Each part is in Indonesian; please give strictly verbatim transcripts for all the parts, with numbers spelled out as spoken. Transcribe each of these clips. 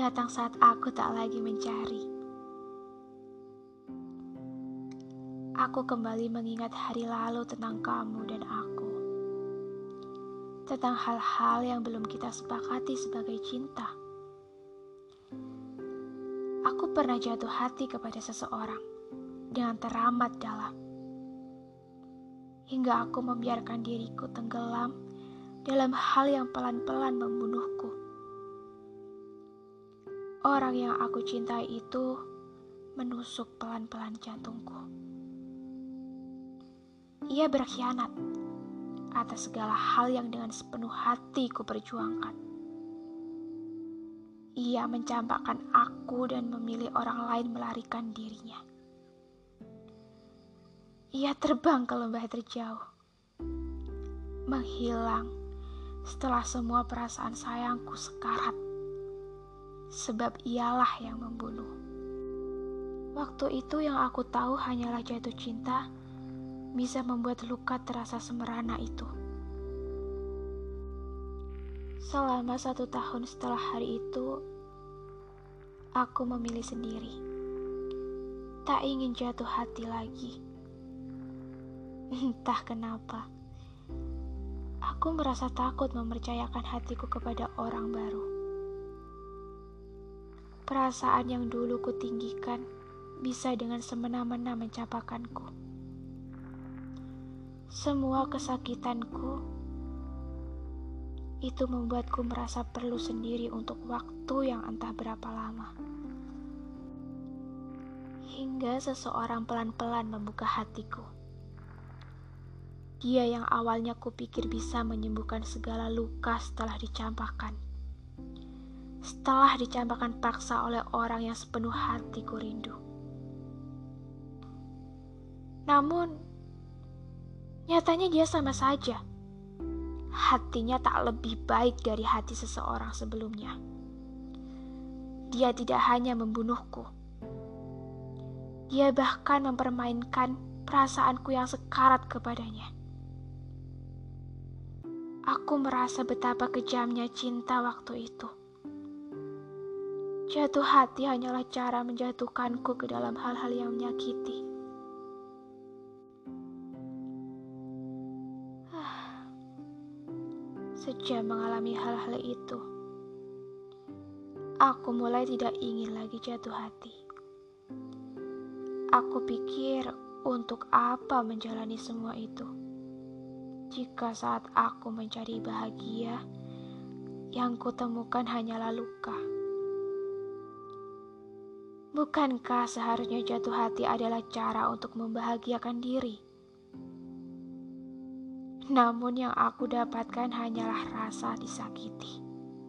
datang saat aku tak lagi mencari. Aku kembali mengingat hari lalu tentang kamu dan aku. Tentang hal-hal yang belum kita sepakati sebagai cinta. Aku pernah jatuh hati kepada seseorang dengan teramat dalam. Hingga aku membiarkan diriku tenggelam dalam hal yang pelan-pelan membunuhku. Orang yang aku cintai itu menusuk pelan-pelan jantungku. Ia berkhianat atas segala hal yang dengan sepenuh hati ku perjuangkan. Ia mencampakkan aku dan memilih orang lain melarikan dirinya. Ia terbang ke lembah terjauh, menghilang setelah semua perasaan sayangku sekarat, sebab ialah yang membunuh. Waktu itu yang aku tahu hanyalah jatuh cinta bisa membuat luka terasa semerana itu. Selama satu tahun setelah hari itu, aku memilih sendiri. Tak ingin jatuh hati lagi. Entah kenapa, aku merasa takut mempercayakan hatiku kepada orang baru. Perasaan yang dulu kutinggikan bisa dengan semena-mena mencapakanku. Semua kesakitanku itu membuatku merasa perlu sendiri untuk waktu yang entah berapa lama. Hingga seseorang pelan-pelan membuka hatiku. Dia yang awalnya kupikir bisa menyembuhkan segala luka setelah dicampakkan. Setelah dicampakkan paksa oleh orang yang sepenuh hatiku rindu. Namun, nyatanya dia sama saja. Hatinya tak lebih baik dari hati seseorang sebelumnya. Dia tidak hanya membunuhku. Dia bahkan mempermainkan perasaanku yang sekarat kepadanya. Aku merasa betapa kejamnya cinta waktu itu. Jatuh hati hanyalah cara menjatuhkanku ke dalam hal-hal yang menyakiti. Sejak mengalami hal-hal itu, aku mulai tidak ingin lagi jatuh hati. Aku pikir untuk apa menjalani semua itu, jika saat aku mencari bahagia, yang kutemukan hanyalah luka. Bukankah seharusnya jatuh hati adalah cara untuk membahagiakan diri? Namun yang aku dapatkan hanyalah rasa disakiti.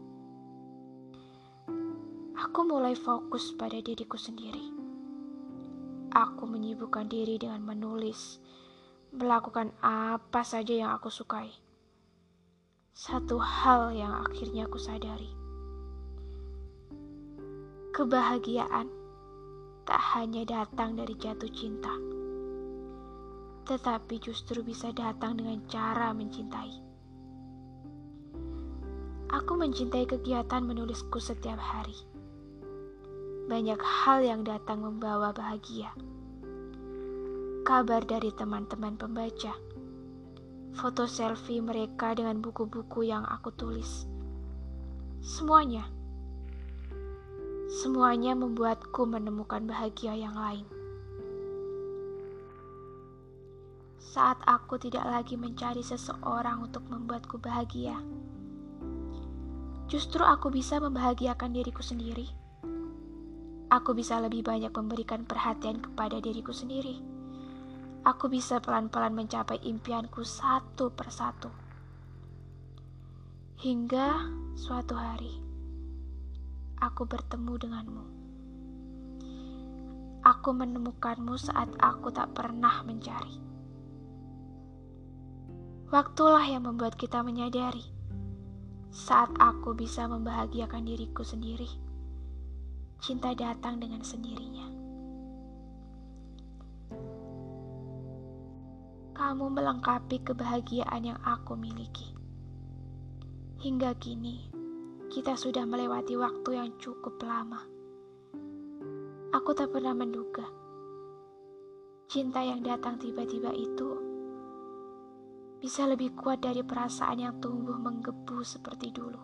Aku mulai fokus pada diriku sendiri. Aku menyibukkan diri dengan menulis, melakukan apa saja yang aku sukai. Satu hal yang akhirnya aku sadari. Kebahagiaan tak hanya datang dari jatuh cinta, tetapi justru bisa datang dengan cara mencintai. Aku mencintai kegiatan menulisku setiap hari. Banyak hal yang datang membawa bahagia. Kabar dari teman-teman pembaca, foto selfie mereka dengan buku-buku yang aku tulis. Semuanya, semuanya membuatku menemukan bahagia yang lain. Saat aku tidak lagi mencari seseorang untuk membuatku bahagia, justru aku bisa membahagiakan diriku sendiri. Aku bisa lebih banyak memberikan perhatian kepada diriku sendiri. Aku bisa pelan-pelan mencapai impianku satu persatu. Hingga suatu hari, aku bertemu denganmu. Aku menemukanmu saat aku tak pernah mencari. Waktulah yang membuat kita menyadari, saat aku bisa membahagiakan diriku sendiri, cinta datang dengan sendirinya. Kamu melengkapi kebahagiaan yang aku miliki. Hingga kini, kita sudah melewati waktu yang cukup lama. Aku tak pernah menduga cinta yang datang tiba-tiba itu bisa lebih kuat dari perasaan yang tumbuh menggebu seperti dulu.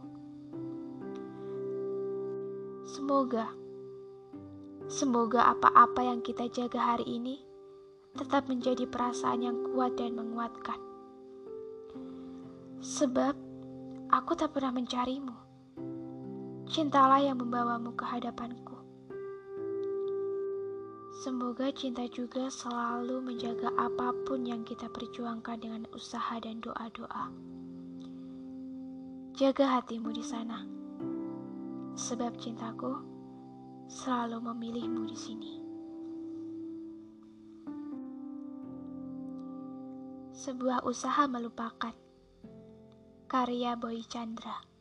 Semoga, semoga apa-apa yang kita jaga hari ini tetap menjadi perasaan yang kuat dan menguatkan. Sebab aku tak pernah mencarimu. Cintalah yang membawamu ke hadapanku. Semoga cinta juga selalu menjaga apapun yang kita perjuangkan dengan usaha dan doa-doa. Jaga hatimu di sana, sebab cintaku selalu memilihmu di sini. Sebuah usaha melupakan. Karya Boy Chandra.